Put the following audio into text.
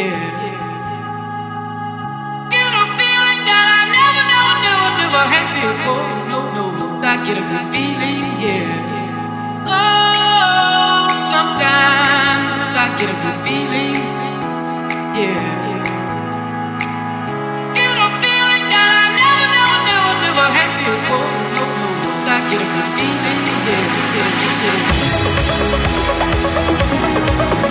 yeah. Get a feeling that I never had before. No, no, I get a good feeling, yeah. Oh, sometimes I get a good feeling, yeah. Get a feeling that I never had before. No, no, I get a good feeling, yeah, yeah, yeah.